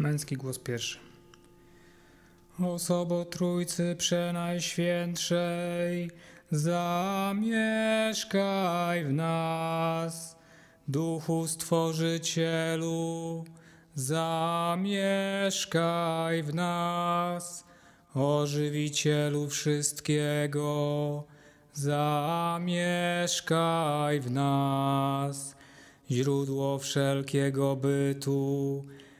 Męski głos pierwszy. Osobo Trójcy Przenajświętszej, zamieszkaj w nas. Duchu Stworzycielu, zamieszkaj w nas. O wszystkiego, zamieszkaj w nas. Źródło wszelkiego bytu,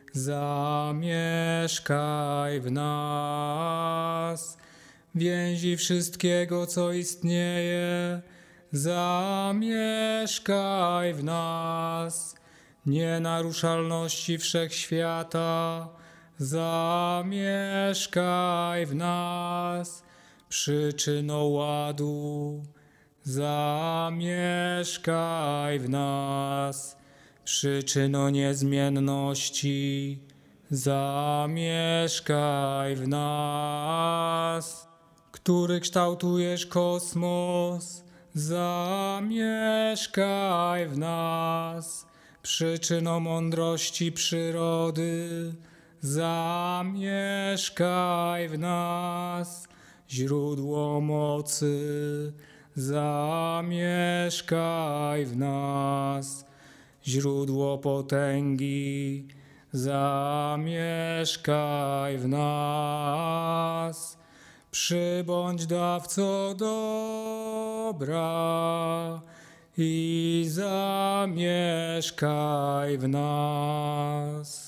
zamieszkaj w nas. Więzi wszystkiego, co istnieje, zamieszkaj w nas. Nienaruszalności wszechświata, zamieszkaj w nas. Przyczyno ładu, zamieszkaj w nas. Przyczyno niezmienności, zamieszkaj w nas. Który kształtujesz kosmos, zamieszkaj w nas. Przyczyno mądrości przyrody, zamieszkaj w nas. Źródło mocy, zamieszkaj w nas. Źródło potęgi, zamieszkaj w nas. Przybądź dawco dobra i zamieszkaj w nas.